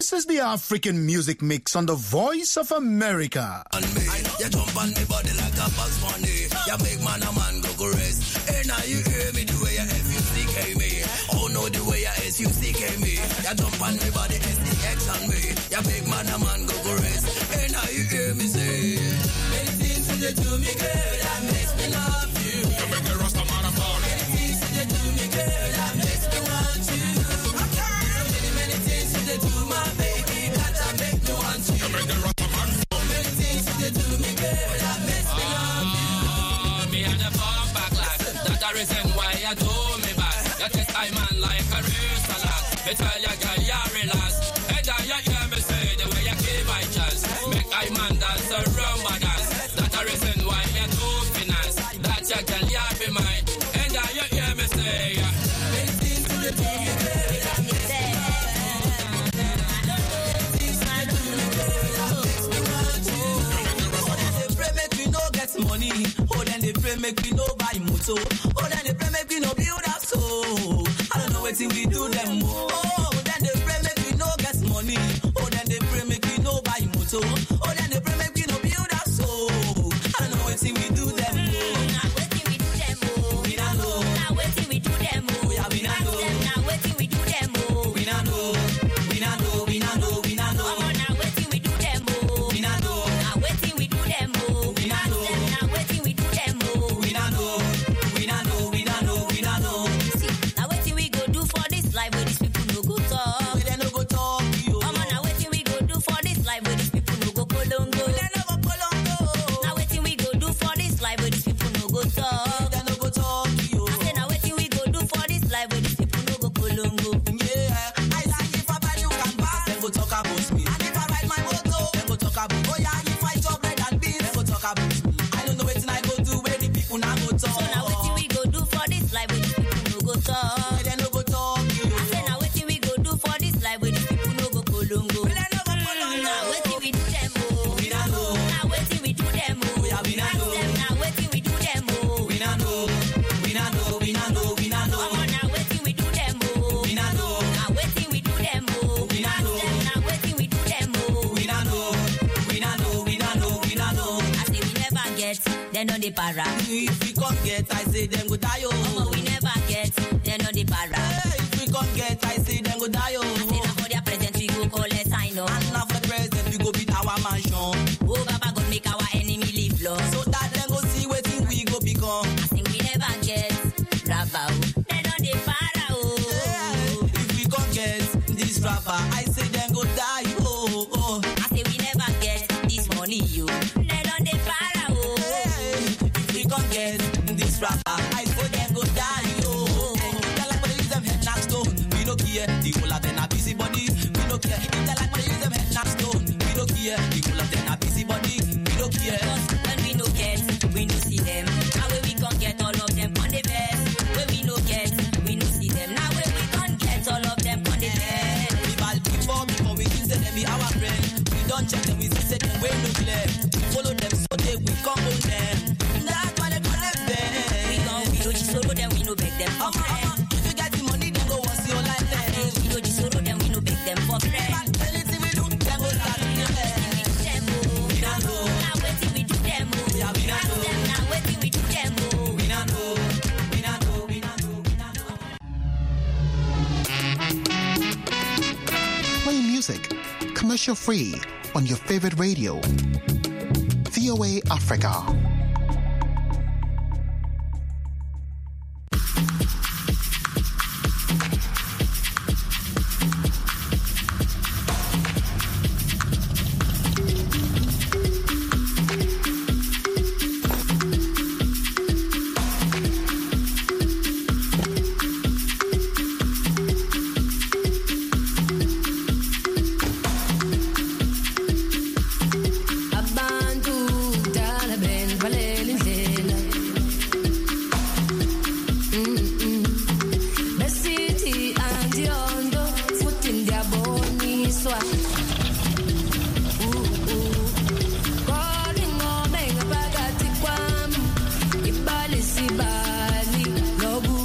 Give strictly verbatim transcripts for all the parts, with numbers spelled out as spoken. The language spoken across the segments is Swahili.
This is the African Music Mix on the Voice of America. And me, you jump on me body like a Bugs Bunny. You make man a man go go rest. Hey, now you hear me the way you F U C K me. Oh no, the way you S U C K me. You jump on me body S D X on me. You make man a man go go rest. Hey, now you hear me say, many things you do me girl that makes me love you. You make the rest of man a fall. Many things you do me girl that makes me want you. Many, many things you do my baby that I make me want you. You make the rest of man fall. Many things you do me girl that makes me love you. Me and the fall back like that the reason why you do me back. You test I man like a real salad. Me tell you girl you relax. And then you hear me say the way you give my chance. Make I man dance a rumba dance. That the reason why you do finance. That you girl you be mine. And then you hear me say many things to the do me girl that makes me money, oh then they pray make we no buy motor, oh then they pray make we no build up so. I don't know what we do them more. Oh then they pray make we no get money, oh then they pray make we no buy motor, oh then they pray make we no build up so. I don't know what we do them more. Now waiting we do them more. We not know. Now waiting we do them more. Yeah we not know. Now waiting we do them more. We not know. We not know. We not know. We not know. Oh now waiting we do them more. We not know. Now waiting we do them more. We not know. Para. If we can't get, I say them go die. Oh, we never get, they know the para. Hey, if we can't get, I say them go die. Oh, I say now for their present we go collect sign up. And now for the present we go beat our mansion. Oh, Baba God make our enemy live long. So that them go see what thing we go become. I think we never get, Rabba. They know the para. Oh, hey, if we can't get this rapper, I say them go die. Oh, oh, I say we never get this money. You, they know the para. This rapper, I go them go die, oh. Tell like when they use them head knock stone, we no care. The whole of them are busy body, we no care. Tell like when they use them head knock stone, we no care. The whole of them are busy body, we no care. Cause when we no get, we no see them. Now when we can't get all of them on the best. When we no get, we no see them. Now when we can't get all of them on the best. We ball before, before we think say them be our friend. We don't check them, we say them way no clear. We follow them so they we come on them. That's why they connect them. Solo then we no beg them for friend. If you get the money, then go once your life then. We know the solo then we no beg them for friend. Anything we do, then go start in your head. We don't know. Now waiting we do them. Yeah, we don't know. Now waiting we do them. We don't know. We don't know. We don't know. We don't know. Play music, commercial free on your favorite radio. V O A Africa.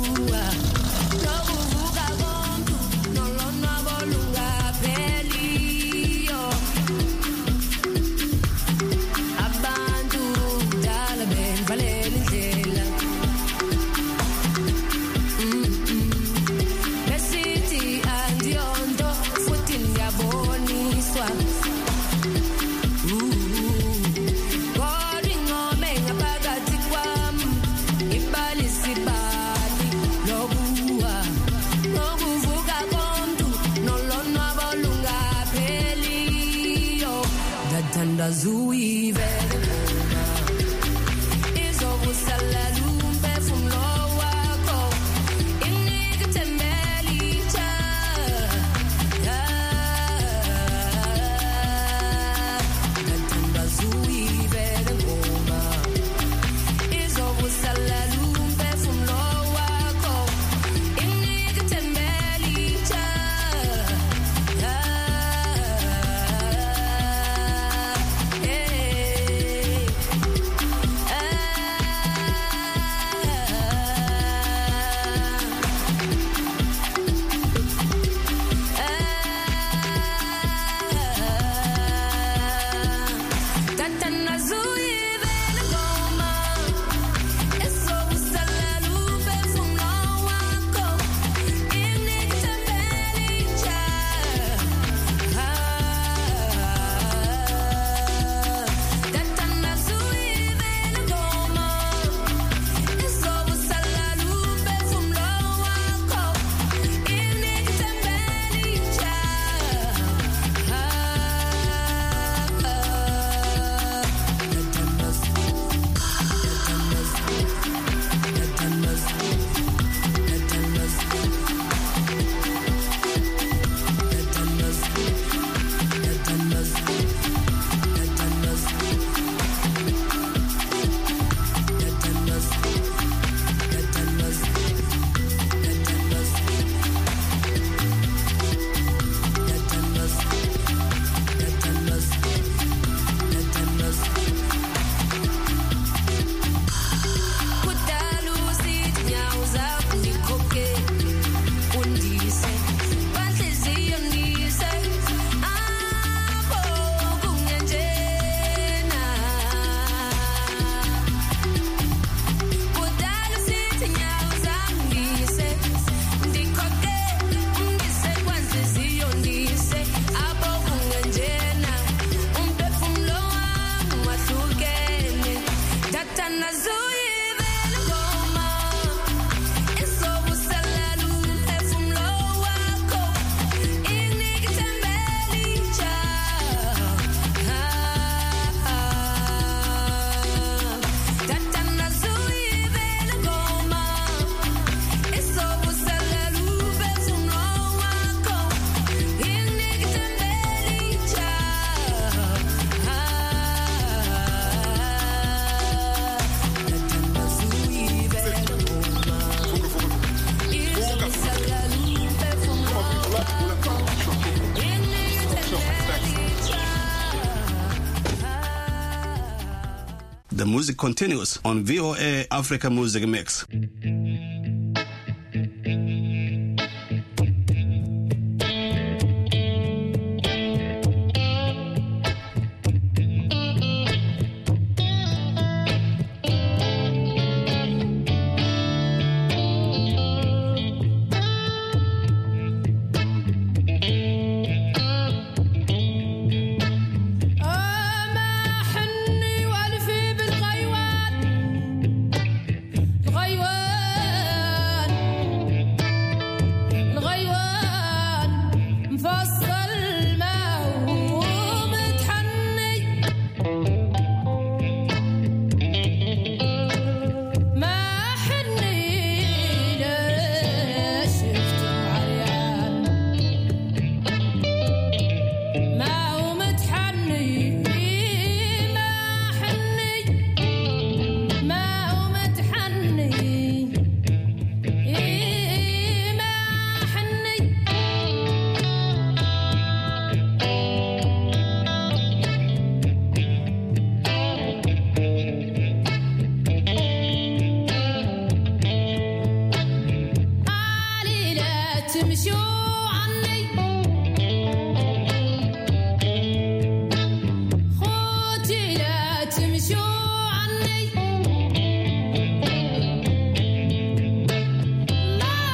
Nobuvuka kontu nolonwabo lungaphelile. The music continues on V O A Africa Music Mix.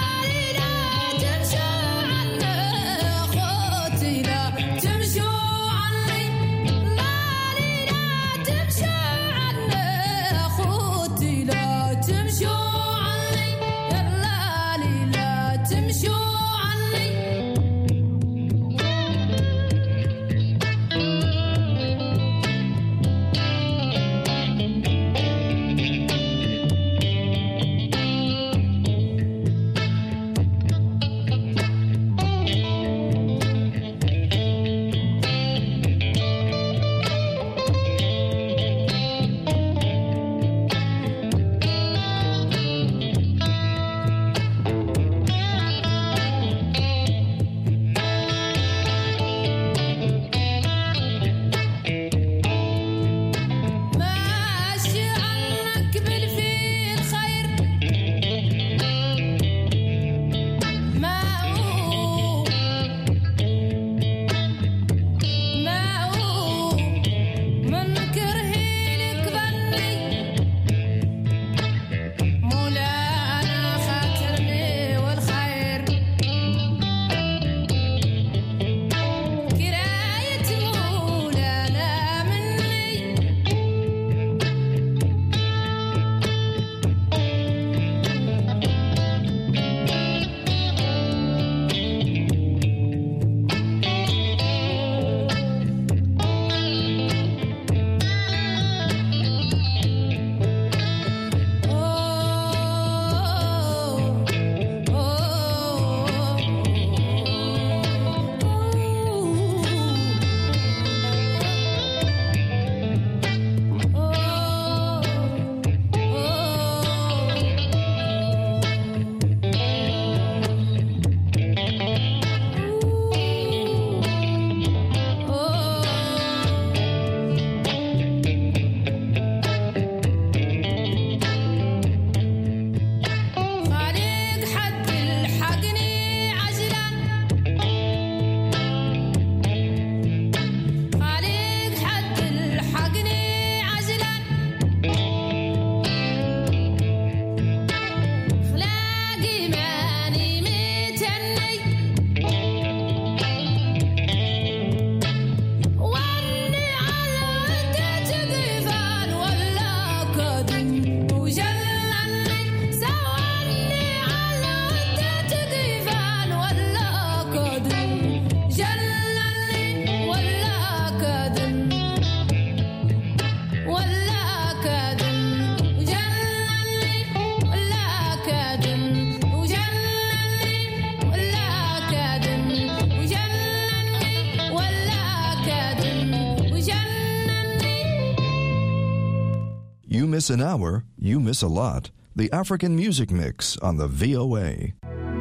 تمشوا miss an hour, you miss a lot. The African Music Mix on the V O A.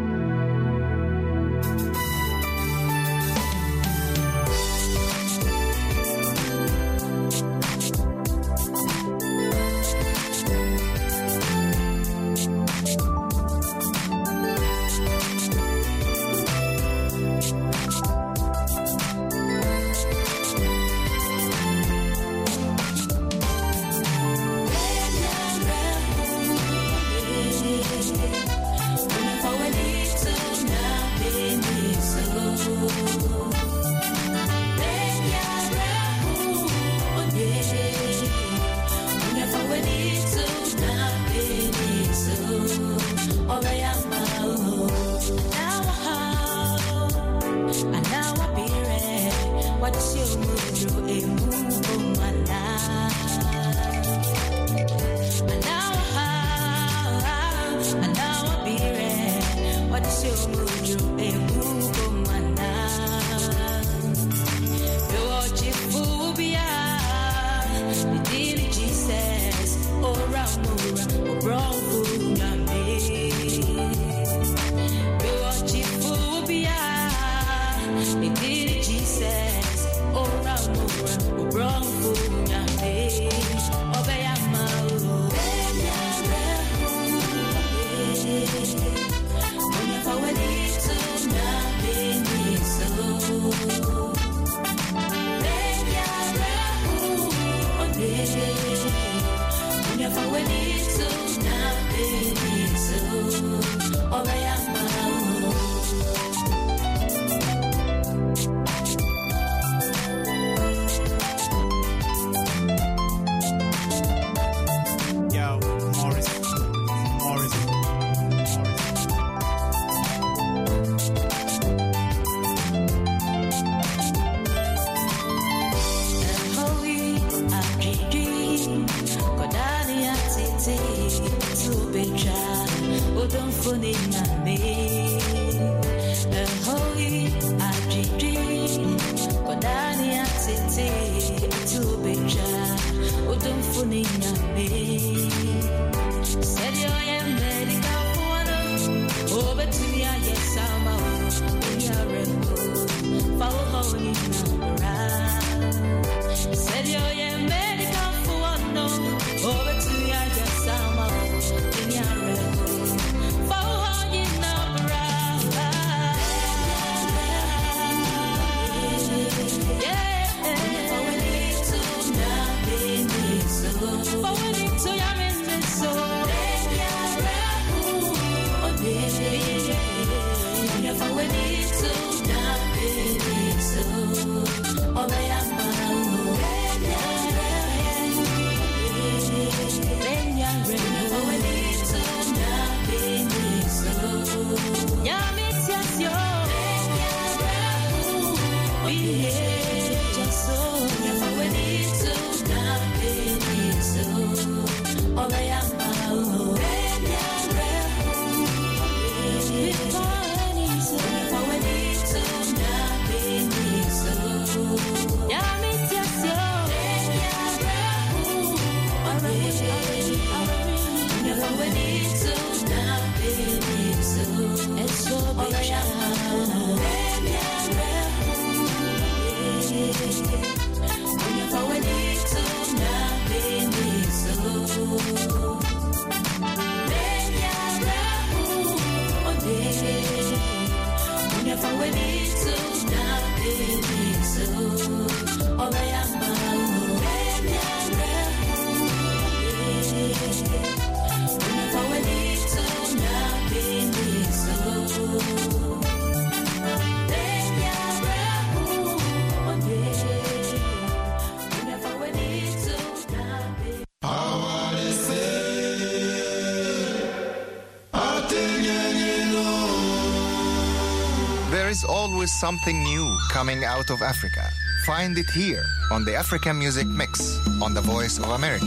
Always something new coming out of Africa. Find it here on the African Music Mix on the Voice of America.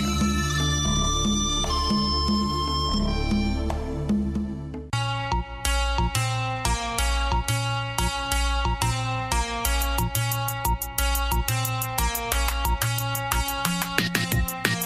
Man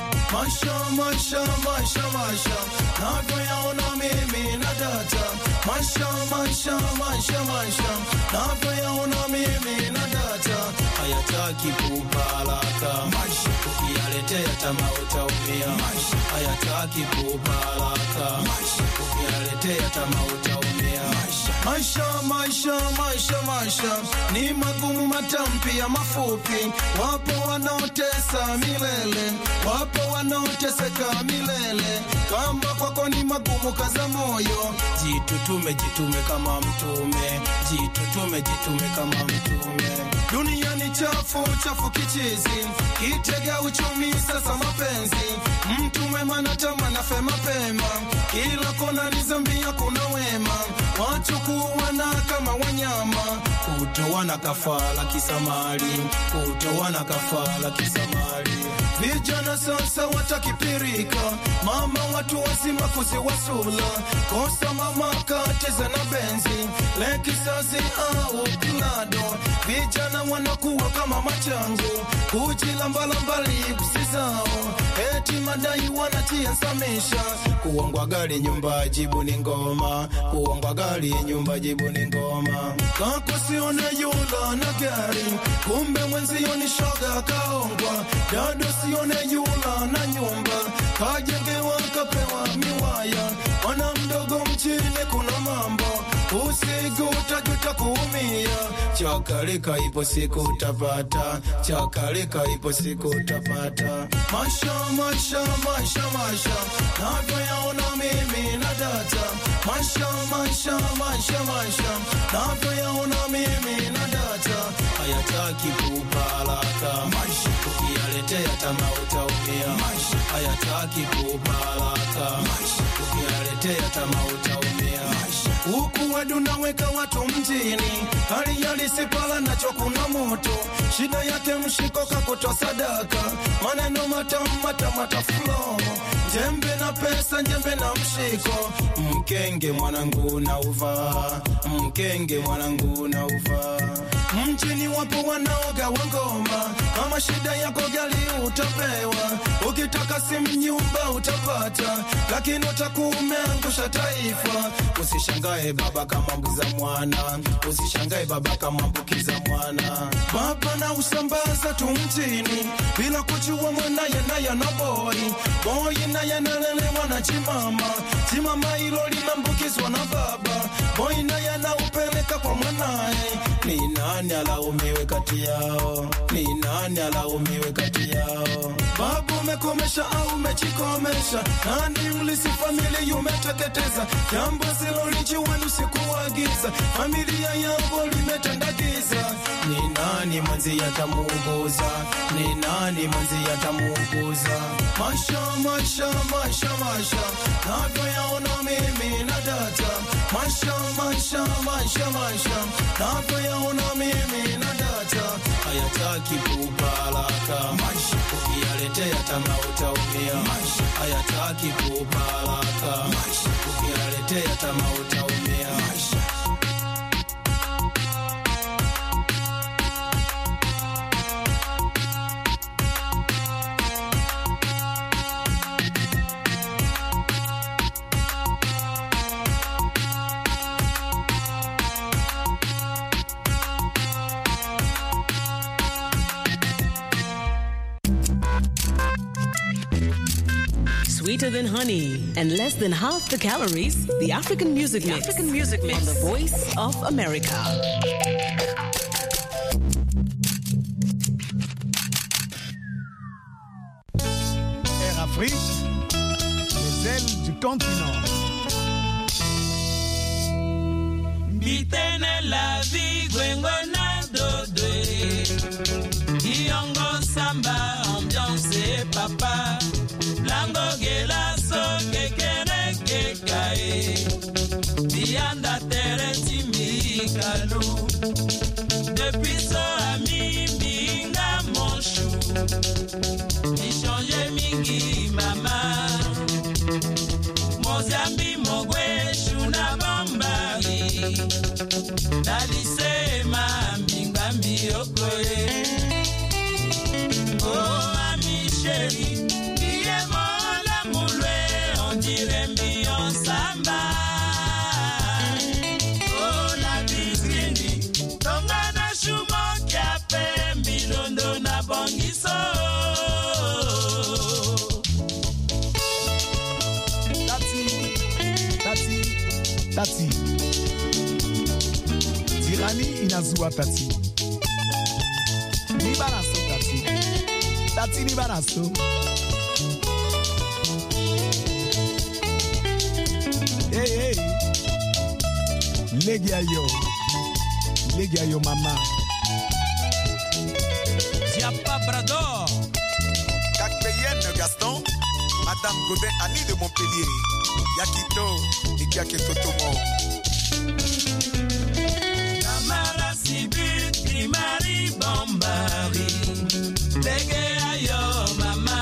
Maisha, maisha, maisha, maisha, navyoyaona mimi na data. Maisha, maisha, maisha, maisha, navyoyaona mimi na data. Hayataki kupalaka, maisha, ukiyaletea tamaa utaumia. Maisha, hayataki kupalaka, maisha, ukiyaletea tamaa utaumia. Maisha, maisha, maisha, maisha, ni magumu matamu pia mafupi. Wapo wanaotesa milele, wapo wanaoteseka milele. Kama kwako ni magumu kaza moyo, jitutume, jitume kama mtume, jitutume, jitume kama mtume. Dunia ni chafu, chafu kichizi, kitega uchumi sasa mapenzi. Mtu mwema na tamana fe mapema, kila kona ni zambi hakuna wema. Wachukuwana kama wanyama, kutowana kafala kisamali, kutowana kafala kisamali. Vijana sasa watakipirika, mama watu wazima kuziwasula. Kosa mama kateza na benzi, lekisasi au klado. Vijana wanakuwa kama machangu, kujilamba-lamba lipsi zao. Eti madai wanatia nsamisha, kuongwa gari nyumba jibu ni ngoma, kuongwa gari nyumba jibu ni ngoma. Kako sione yula na gari, kumbe mwenzio ni shoga kaongwa. Dado sione yula na nyumba, kajengewa kapewa miwaya. Wana mdogo mchini kuna mambo, usiku utajuta kuumia. Chakalika ipo siku utapata, chakalika ipo siku utapata. Maisha, maisha, maisha, maisha, navyoyaona mimi na data. Maisha, maisha, maisha, maisha, navyoyaona mimi na data. Hayataki kupalaka, maisha, ukiyaletea tamaa utaumia. Maisha, hayataki kupalaka, maisha, ukiyaletea tamaa utaumia. Huku wedu naweka watu mjini, hali halisi pala nacho kuna moto. Shida yake mshiko kakutoa sadaka, maneno matamu matamu mataflo. Jembe na pesa, jembe na mshiko, mkenge mwanangu na uva, mkenge mwanangu na uva. Mjini wapo wanaoga wangoma, kama shida yako gali utapewa. Ukitaka simu nyumba utapata, lakini utakumeangusha taifa. Usishangae baba kama mbukiza mwana, usishangae baba kama mbukiza mwana. Baba na usambaza tu mjini, bila kujua mwanaye naye na boy. Boy naye nalelewa na chimama, chimama ilo limambukizwa na baba. Boy naye na upeleka kwa mwanaye. Ni nani alaumiwe kati yao? Ni nani alaumiwe kati yao? Babu umekomesha au umechikomesha? Nani mlisi familia umeteketeza? Jambo zilo lijiwenu usikuagiza, familia yangu limetandagiza. Ni nani mwenzi yatamuuguza? Ni nani mwenzi yatamuuguza? Maisha, maisha, maisha, maisha, navyoyaona mimi na data. Maisha, maisha, maisha, maisha, navyoyaona mimi na data. Hayataki kupalaka, maisha, ukiyaletea tamaa utaumia. Maisha, hayataki kupalaka, maisha, ukiyaletea tamaa utaumia. Maisha. Sweeter than honey and less than half the calories. The African Music Mix. The African Music Mix on the Voice of America. Air Afrique, les ailes du continent. Bitene la vie gwengona dode. Iongo samba ambiance papa. Lango gela so kekere kekae. Bianda tere timi kalu. Depuis so ami minga mon chou. Mi change mingi mama. Mozambi mogwe shuna bambari. Dalise ma minga mi okoye. Oh ami chérie. Tati. Tirani inazua Tati. Ni baraso Tati. Tati ni baraso. Hey hey. Legia yo. Legia yo mama. Diapa Brador. Kakpeyenne Gaston. Madame Godin Annie de Montpellier. Yakito, Nikiaketo Tomo. Namara Sibut, Primari Bombari. Lege ayo mama.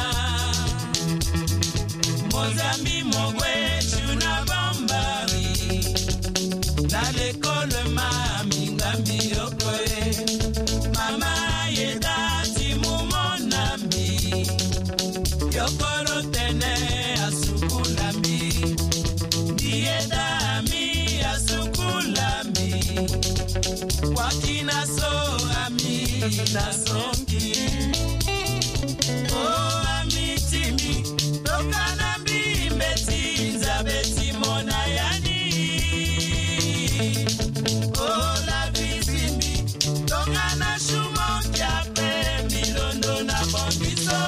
Mozambi Mogwe, Chuna Bombari. Na l'école mami, ngambi yokoe. Mama yeda timu monambi. Yokoro tene asukulami. Dieda mi asukulami. Wakina so ami na sonki. Oh ami timi. Tokana bi mbeti nzabeti mona yani. Oh la visimi. Tokana shumo kiape. Milondo na bongiso.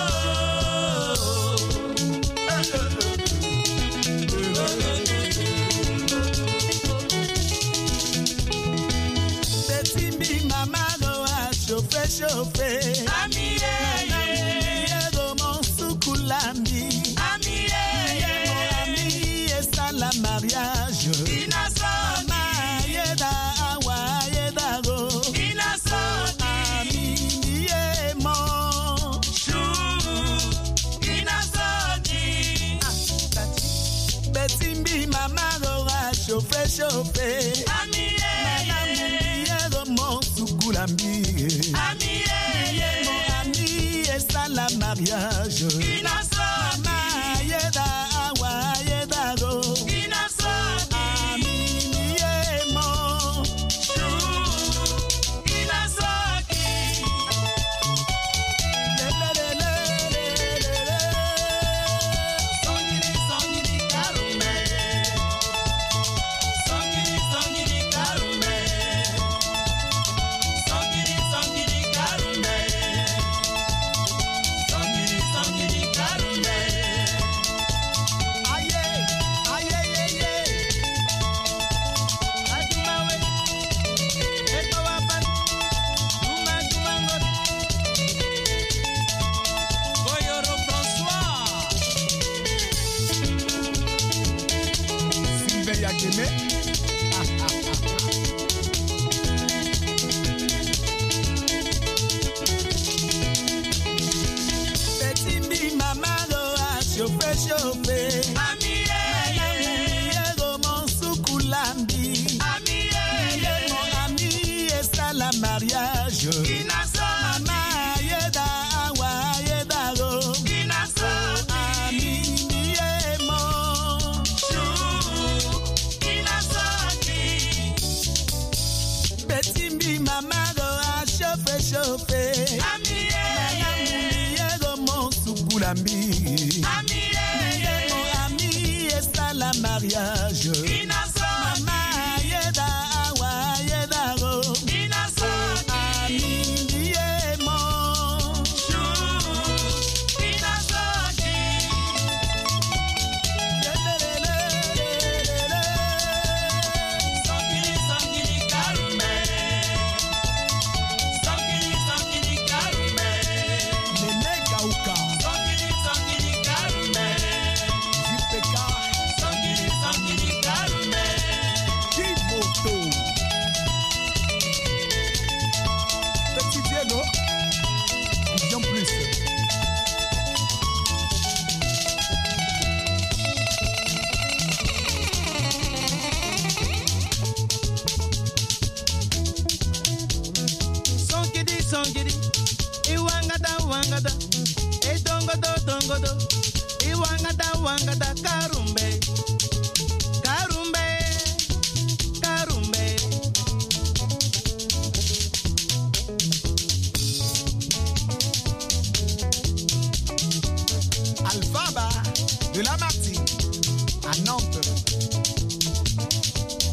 Chauffé, ami ye go mon sukulambi, ami ye ami esa la mariage, inasoni yeda awa yeda go, inasoni ami ye mon chou, inasoni betimbi mama go chauffé chauffé, ami ye go mon sukulambi. La mariage Inasoni Yeda awa yeda go Inasoni Amini yemo Chou Inasoni Lele lele lele Songiri songiri karume Songiri songiri karume Songiri songiri karume Betimbi mama go chauffé chauffé. Ami ye go mon sukulambi. Ami ye mon ami esa la mariage. Inasoni mama yeda awa yeda go. Inasoni ami ye mon chou. Inasoni betimbi mama go chauffé chauffé. Ami ye go mon sukulambi. Ami ye mon ami esa la mariage. Inasoni mama yeda awa yeda go. Inasoni ami ye mon chou. Inasoni Songiri songiri karume. Songiri songiri karume. Nene gauka. Songiri songiri karume. Jipeka. Songiri songiri karume. Kimoto. Petit Diego. Bien plus. Songiri songiri. Iwangada wangada. Edongodo dongodo. Iwangada wangada karumbe. Karumbe. Karumbe. Alphaba de Lamartine à Nantes.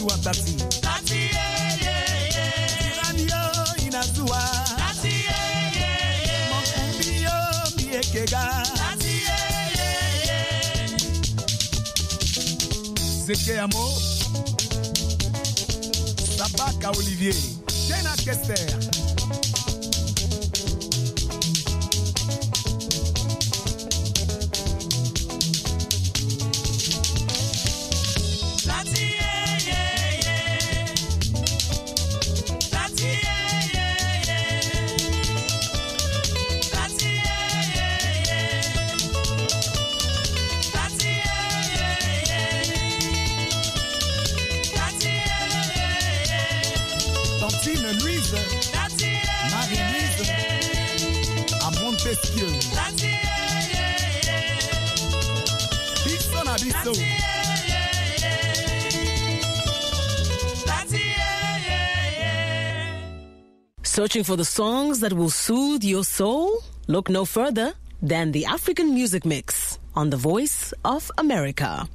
inazua tati. Tati, yeah, yeah, yeah. Tiranio inazua. Tati, yeah, yeah, yeah. Mokumbio miekega. Tati, yeah, yeah, yeah. Zeke amo. Sabaka Olivier. Tena Kester. Searching for the songs that will soothe your soul? Look no further than the African Music Mix on The Voice of America.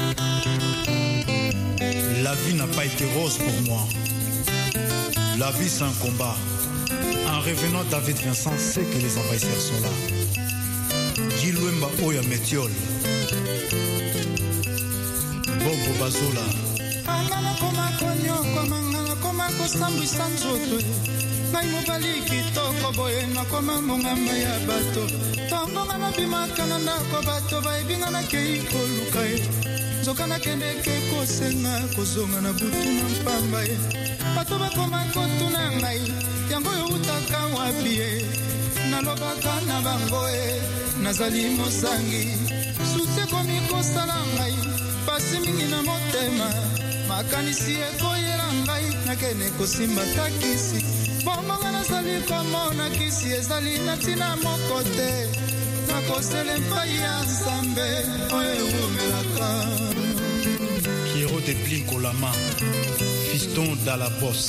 La vie n'a pas été rose pour moi. La vie c'est un combat. En revenant, David Vincent sait que les envahisseurs sont là. Gilouemba Oya Métiol. Bobo Bazola. Angana koma konyo koma ngana koma kosambwisa nzoto. Ngai mobali kitoko boye nakoma mongamba ya bato. Tongonga na bimaka na ndako bato baebinga na kei koluka ye. Nzoka na kende ke kosenga kozonga na butu na mpamba ye. Bato bakoma kotuna ngai yango yo utaka wapi ye. Nalobaka na bango ye nazali mosangi. Sute komi kosala ngai pasi mingi na motema. Makanisi ekoyela ngai nakene kosimba takisi. Bomonga nazali komona kisi ezali na tina moko te. Nakosele mpai ya Nzambe oyo ewumelaka. Pierrot de Blinko Lama, fiston d'Ala Boss.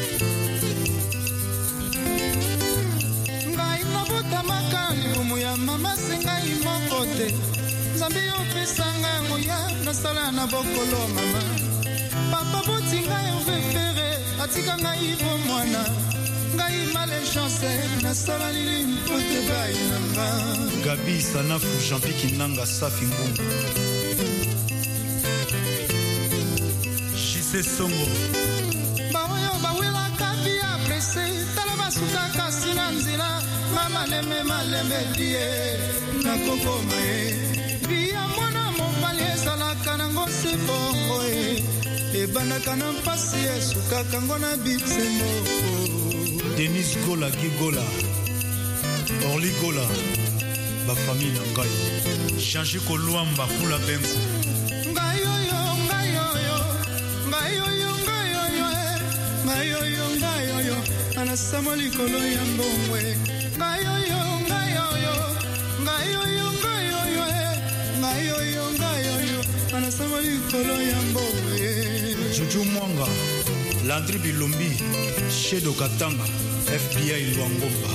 Ngai nabotamaka libumu ya mama sengai moko te. Nzambe opesanga ngoya nasala na bokolo mama. Papa botinga ovefere atika ngai vo mwana. Ngai malechance nasala lili mpote bai nanga. Gabi Sanafu Jean-Pierre Kinanga Safi Ngungu. Chise Songo. Baoyo bawela kabi apresse tala basuka kasi na nzila. Mama leme maleme die na kokoma e. Bia mwana mobali ezalaka nango se bongo e. Ebanaka na mpasi esukaka ngo na bitsembo. Denis Gola Gigola Orly Gola ba famille na ngai Change Kolwamba Kula Benko ngai oyo ngai oyo ngai oyo ngai oyo ngai oyo ngai oyo anasamo likolo ya mbongwe ngai oyo ngai oyo ngai oyo ngai oyo ngai oyo ngai oyo anasamo likolo ya mbongwe Juju Mwanga Landry Bilombi Shedo Katanga F B I Luangomba.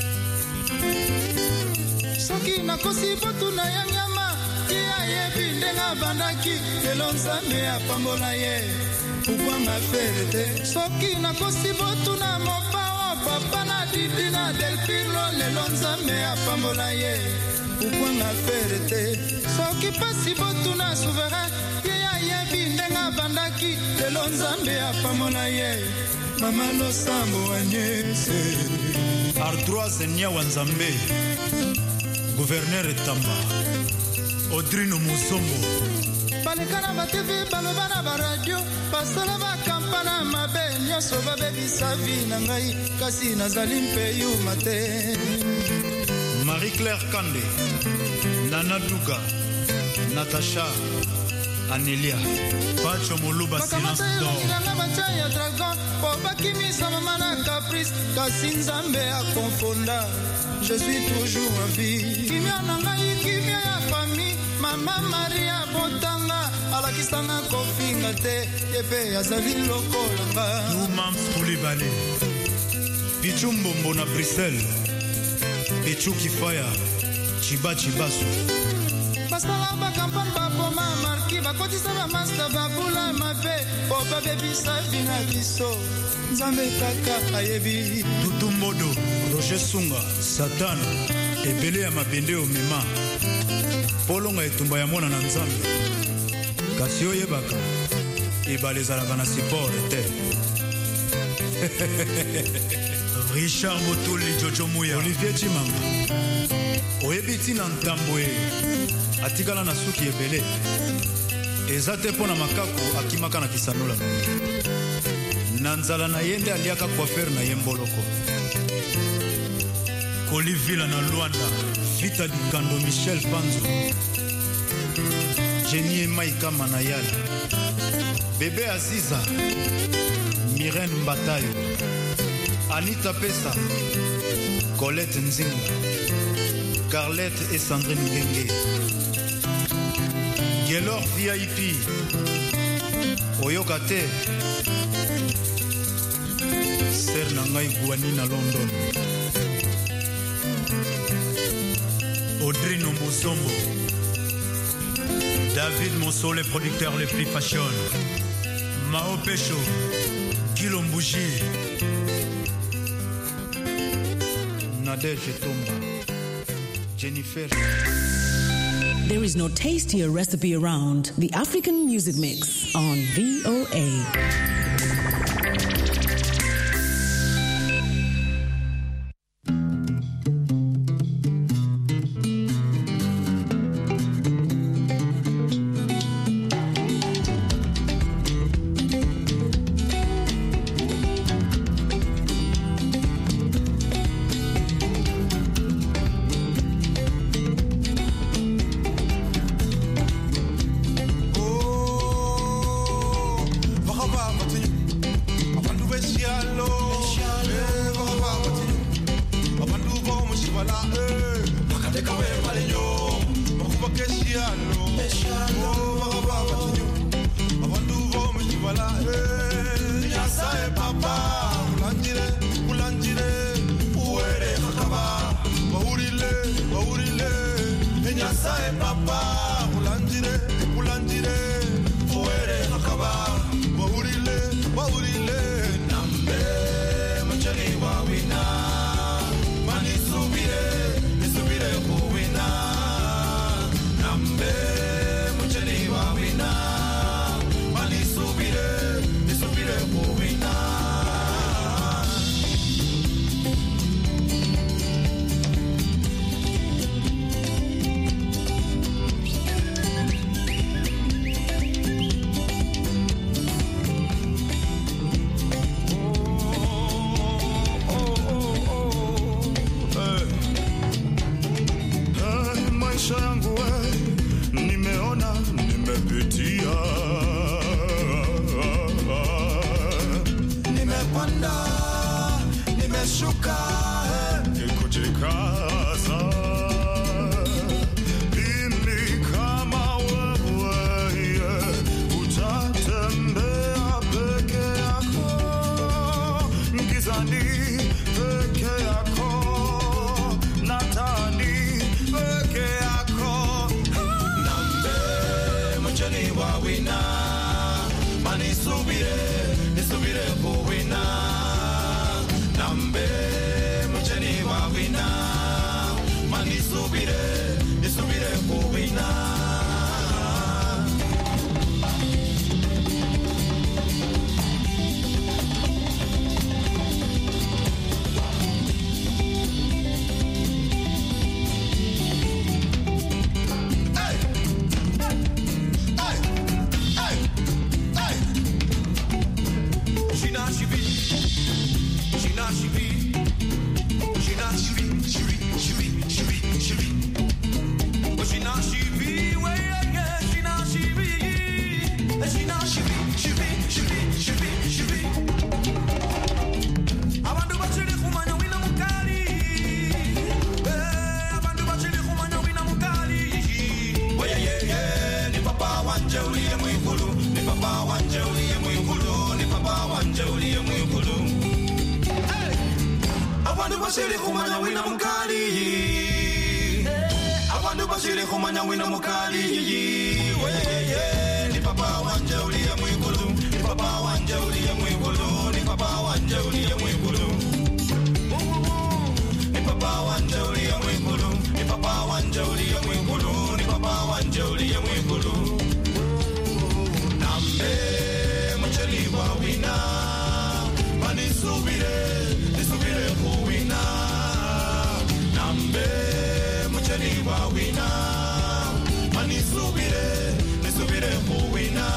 Soki nakosi botu na ya nyama ya yebi ndenga bandaki lelo Nzambe apambola ye ukwanga ferete. Soki nakosi botu na mopao papa na didi na delpiro lelo Nzambe apambola ye ukwanga ferete. Soki pasi botu na souverain ya yebi ndenga bandaki lelo Nzambe apambola ye Mama lo sambo anyese Ardroise Nyawa Nzambe Gouverneur Etamba Audrino Musombo Balekana ba T V balobana ba radio basala ba kampana mabe nyoso babebisa vi na ngai kasi nazali mpe yuma te. Marie-Claire Kande Nana Duga Natasha Anelia Pacho Moluba Silence d'Or Bakamatea dragon Pobaki misa mama na caprice Kasi Nzambe a confonda Je suis toujours en vie Kimia nangai kimia ya famille Mama Maria Botanga Alakisanga kofinga te Yepe azali loko langa Noumams Koulibaly Pichu Mbombo na Bruxelles Pichu Kifaya Chiba Chibasu Pasala ba kampan ba po mama ki ba koti sa ba master ba bula ma pe o ba baby sa bina biso Nzambe kaka ayebi Tutumbodo Roger Sunga Satan ebele ya mabende o mema Polonga etumba ya mwana na Nzambe kasi oyebaka ebale ezalaka na support te Richard Motoli Jojo Muya Olivier Chimanga oyebi tina ntambo e atikala na suki ebele eza te mpo na makaku akimaka na kisanola na nzala na ye nde aliaka coiffeur na ye mboloko Kolivila na Luanda Vita Dikando Michel Panzo Jenny Maika Manayala Bebe Aziza Myrène Mbatayo Anita Pesa Colette Nzinga Carlette et Sandrine Ngenge Gelor V I P Oyokate Ser Nangai Guani na London Audrey Nombosombo David Monceau, les producteurs les plus fashion Mao Pecho Guillaume Bougie Nadège Tomba Jennifer. There is no tastier recipe around. The African Music Mix on V O A. bashiri kumanya wina mukali yiyi weye ni papa wanje uliye mwikulu ni papa wanje uliye mwikulu ni papa wanje uliye mwikulu ni papa wanje uliye mwikulu ni papa wanje uliye mwikulu ni papa wanje uliye mwikulu nambe mcheli wa wina manisubire nisubire kuwina nambe mcheli wa wina manisubire nisubire kuwina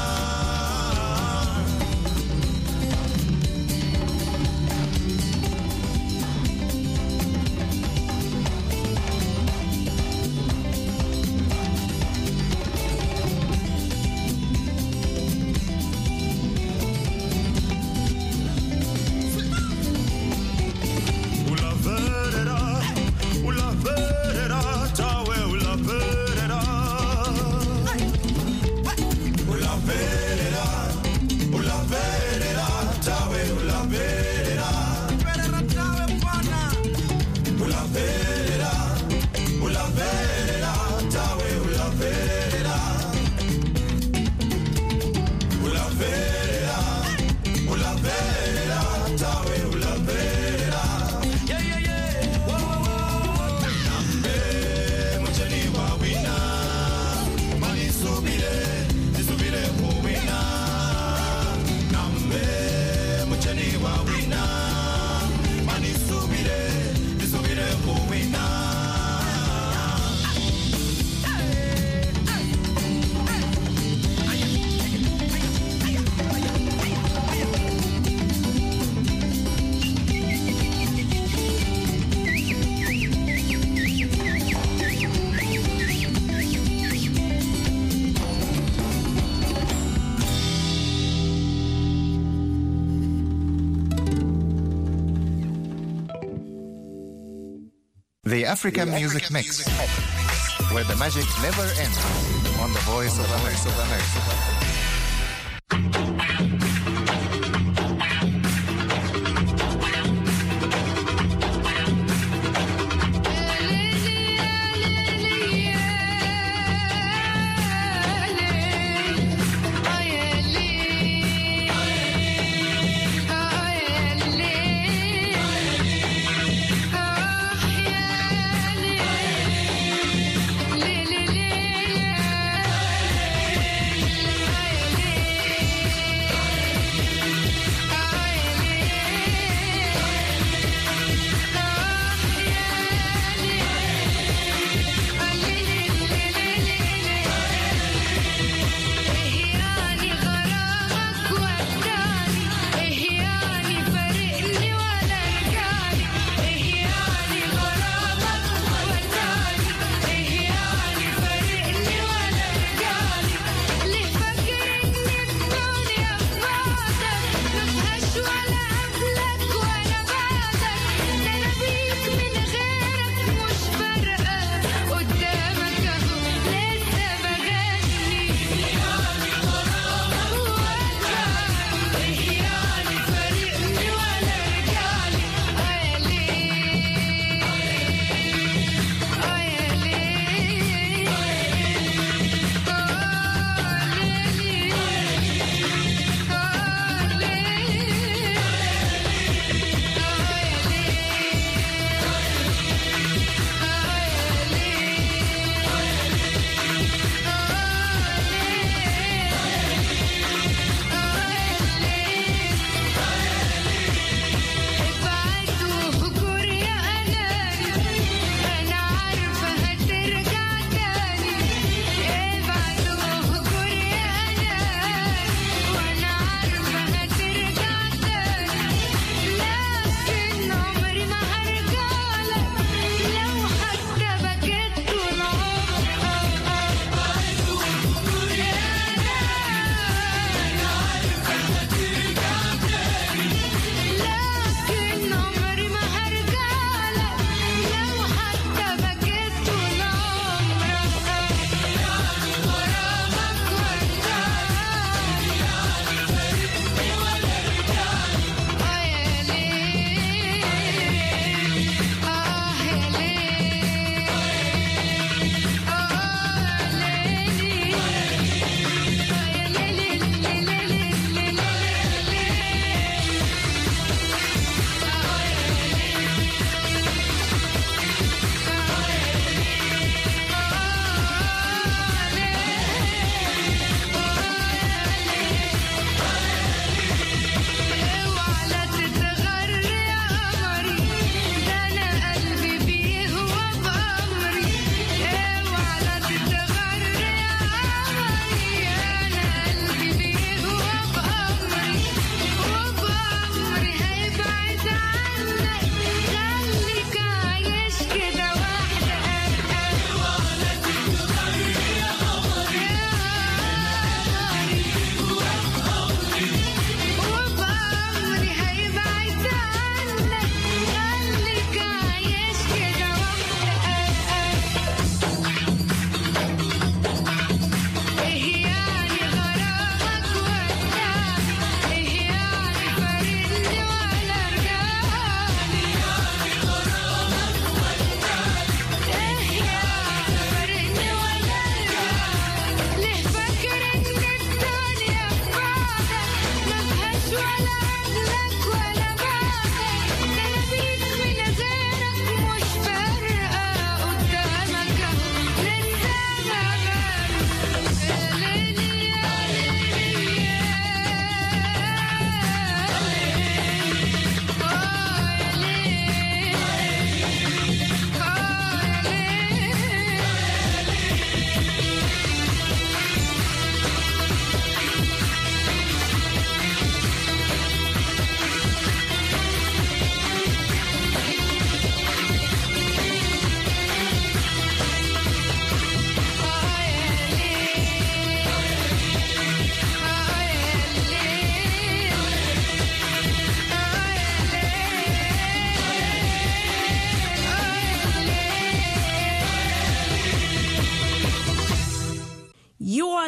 The African Music Mix, where the magic never ends, on the Voice of America. Lily,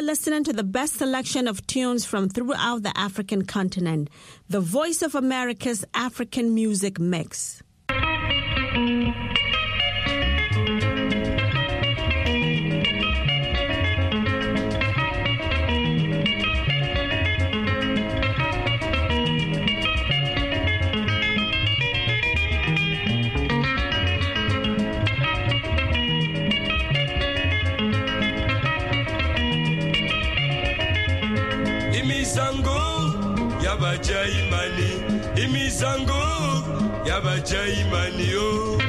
listening to the best selection of tunes from throughout the African continent. The Voice of America's African Music Mix. Yabajaimani, imisango, yabajaimani yo.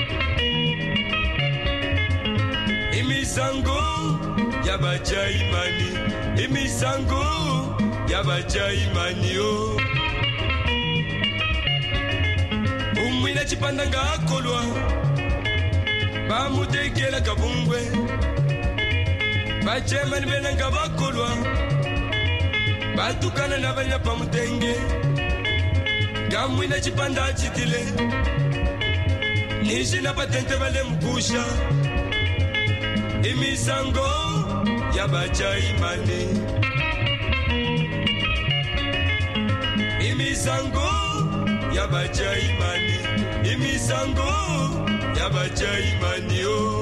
Imisango, yabajaimani, imisango, yabajaimani yo. Umwina chipanda ngakolwa, bamutekela kabungwe, bachemani bena ngabakolwa. Batukana na banya pamutenge Gamwina chipanda chitile Nishi na patente vale mkusha Imisango yabacha imani Imisango yabacha imani Imisango yabacha imani oh.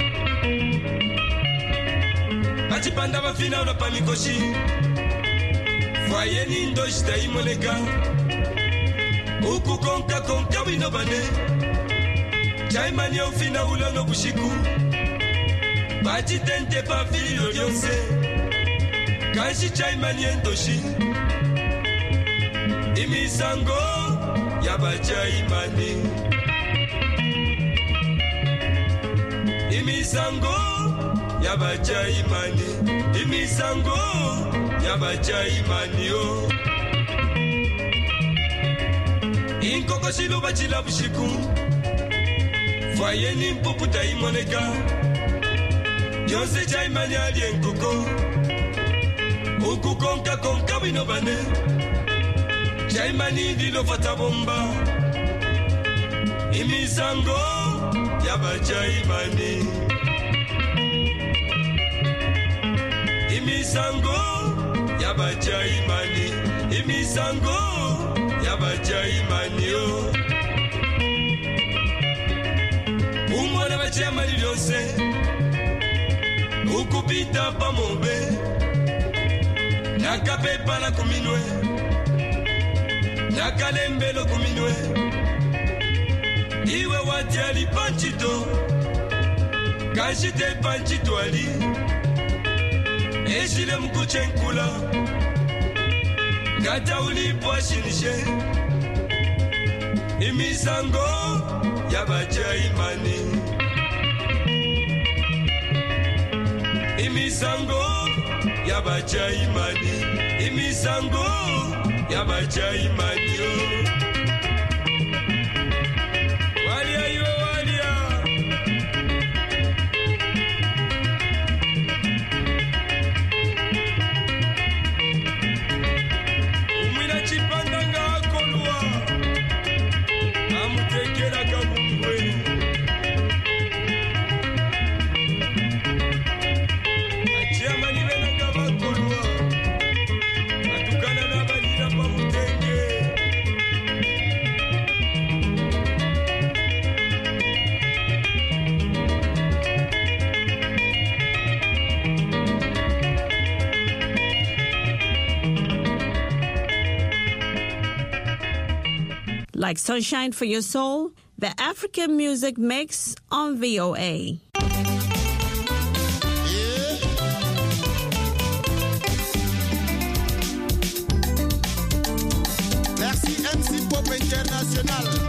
Achipanda vafina unapamikoshi Voyez nindo jtai moneka Uku konka konka wino bane Chai mani ofina ulo no bushiku Bachi tente pa filo yonse Kanshi chai mani entoshi Imisango yabacha imani Imisango yabacha imani Imisango yabacha imani yo Inkoko shilu bachila bushiku Voye ni mpuputa imoneka Yonse cha imani ali enkoko Uku konka konka wino bane Cha imani dilo fata bomba Imisango yabacha imani Imisango yabacha imani Imisango yabacha imani yo Umwana bacha imani lyonse Ukupita pa mombe Nakapepa la kuminwe Nakalembelo kuminwe Iwe wati ali panchito Kanshite panchito ali Ejile mkuche nkula Gata ulipo ashinishe Imisango yabacha imani Imisango yabacha imani Imisango yabacha imani yo Walia iwe walia Like Sunshine for Your Soul, the African Music Mix on V O A. Merci M C Pop International.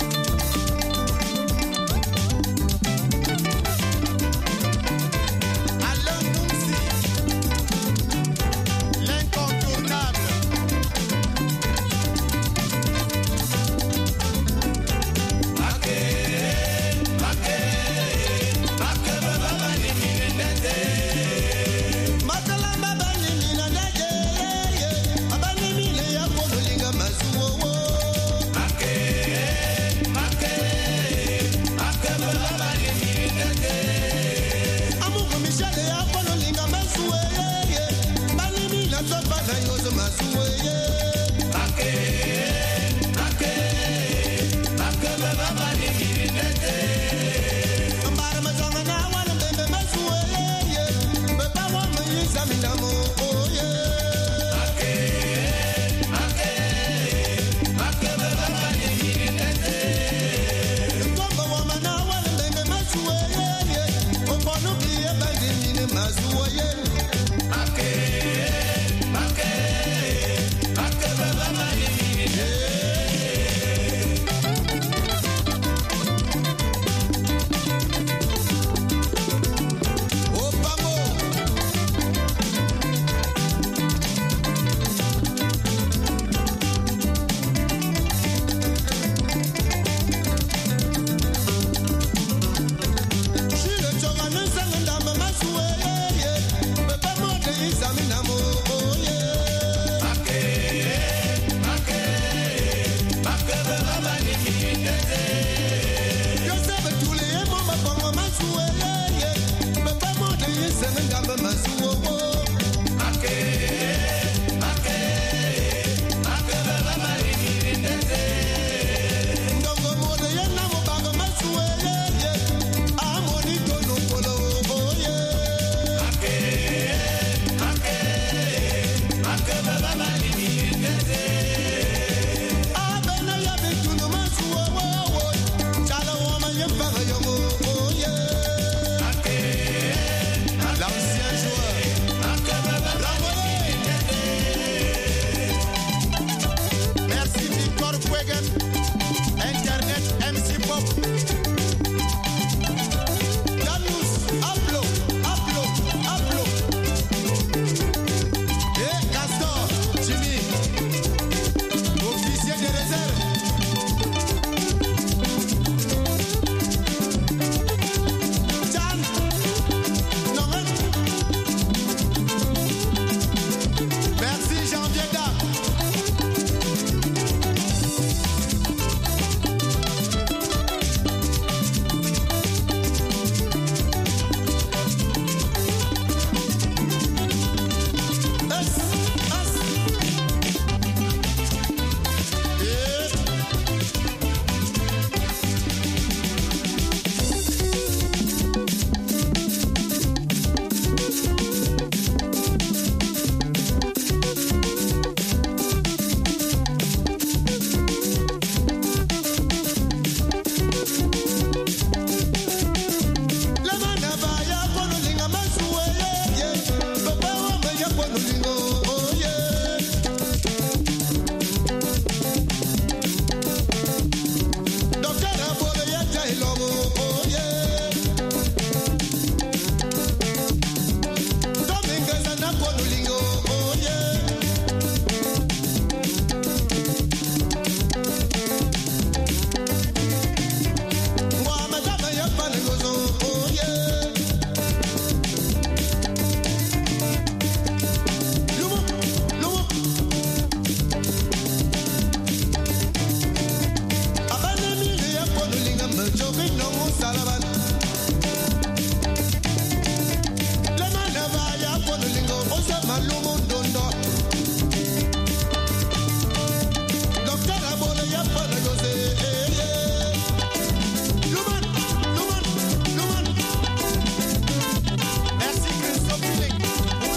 Salomon